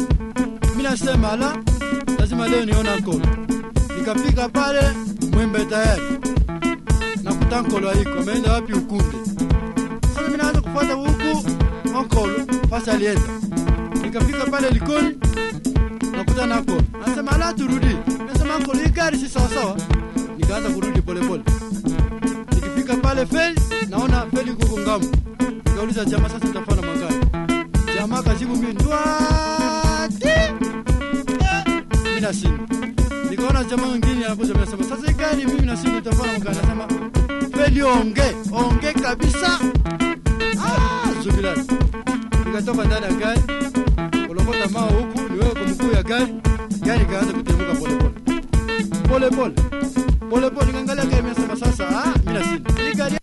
Mimi nasema la, lazima leo niona nkolo. Nikafika pale Mwembe tayari. Nakuta nkolo haiko, ameenda wapi Ukunde. Sasa mimi naanza kufuata huku nkolo, pasa alienda. Nikafika pale Likoni, nakuta na nkolo. Anasema la turudi. Nasema nkolo hii gari si sawa sawa. Nikaanza kurudi pole pole. Nikifika pale Feli, naona Feli kuko ngamu. Nikauliza jamaa sasa tutafanya magari. Jamaa kajibu mimi ndwati. Mimi nasini. Nikaona jamaa mwingine anakuja anasema sasa gari mimi nasini tutafanya magari. Anasema Feli onge kabisa. Zubila. Nikatoka ndani ya gari. Kolokota mao huku niwewe kwa mkuu ya gari. Gari kaanza kutemuka pole pole. Pole pole. Nikangalia gari mimi nasema sasa mimi nasini.